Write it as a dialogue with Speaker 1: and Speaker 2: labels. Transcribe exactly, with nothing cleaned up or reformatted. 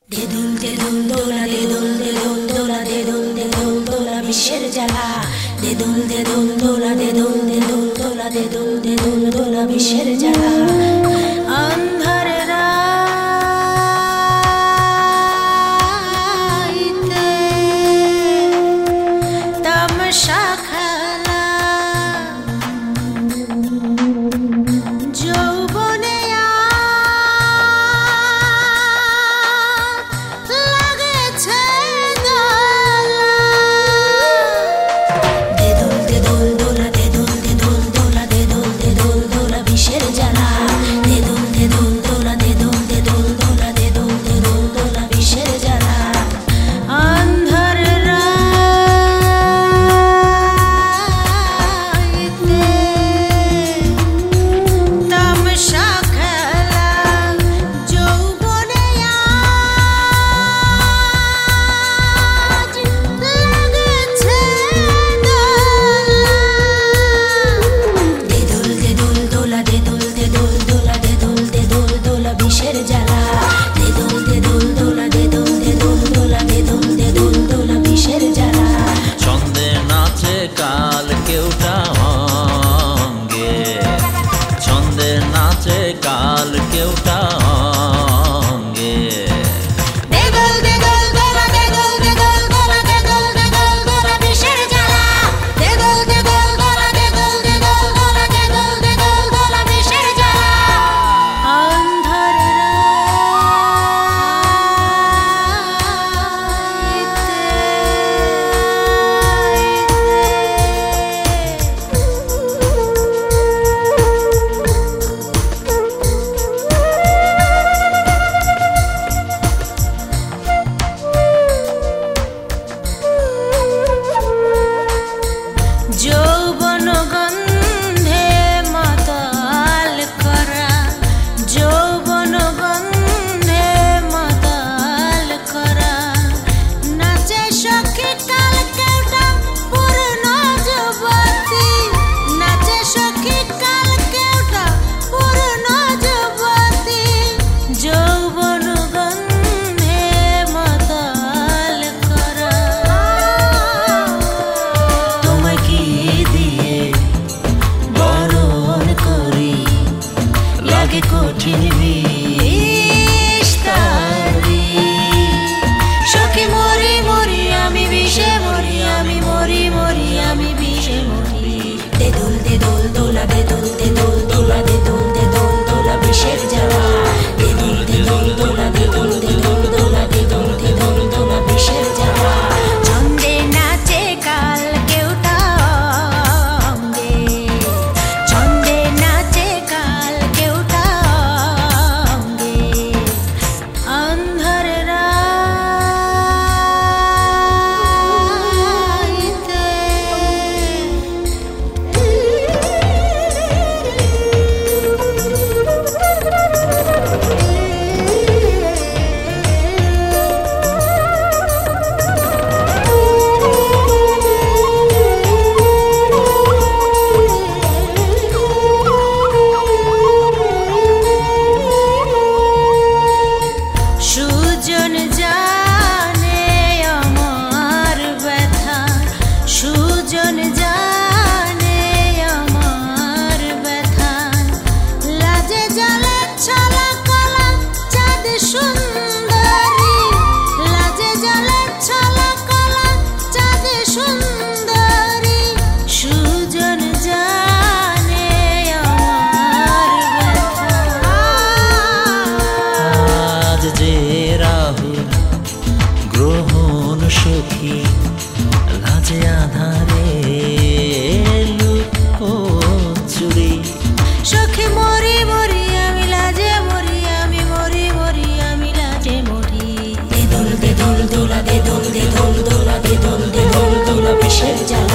Speaker 1: দেদুল দেদুল দোলা দেদুল দেদুল দোলা দেদুল দেদুল দোলা বিশ্বের জ্বালা দেদুল দেদুল দোলা দেদুল দেদুল দোলা দেদুল দেদুল দোলা বিশ্বের জ্বালা অন্ধকার রাতে তামাশা খেলা যৌবনে
Speaker 2: কাল কেউটা অঙ্গে
Speaker 1: দেদুল দেদুল দোলা দেদুল দেদুল দোলা দেদুল দেদুল দোলা বিশ্বের জ্বালা দেদুল দেদুল দোলা দেদুল দেদুল দোলা দেদুল দেদুল দোলা বিশ্বের জ্বালা অন্ধকার যৌবন গন্ধে মাতাল করা যৌবন গন্ধে মাতাল করা নাচে সখী কাল কেউটা পূর্ণ যুবতী নাচে সখী কাল কেউটা পূর্ণ যুবতী যৌবন গন্ধে মাতাল করা লাগে কঠিন বিস্তারি সখী মরি মরি আমি বিষে মরি আমি মরি মরি আমি বিষে মরি দেদুল দেদুল দোলা দেদুল দেদুল দোলা দেদুল দেদুল দোলা বিষের জ্বালা দেদুল দেদুল দোলা দেদুল দেদুল দোলা দেদুল দেদুল দোলা বিষের জ্বালা ছন্দে নাচে কাল কেউটা অঙ্গে ছন্দে নাচে কাল কেউটা অঙ্গে অন্ধকার রাতে সুজন জানে আমার ব্যথা সুজন জানে আমার ব্যথা লাজে জলে ছলা কলা চাঁদ সুন্দরী লাজে জলে ছলা কলা চাঁদ সুন্দরী সুজন জানে আমার ব্যথা
Speaker 2: আজ যে রাহু গ্রহণ সখী লাজে আধারে লুকো চুরি
Speaker 1: সখী মরি মরি আমি লাজে মরি আমি মরি মরি আমি লাজে মরি দেদুল দেদুল দোলা দেদুল দেদুল দোলা দেদুল দেদুল দোলা বিশ্বের জ্বালা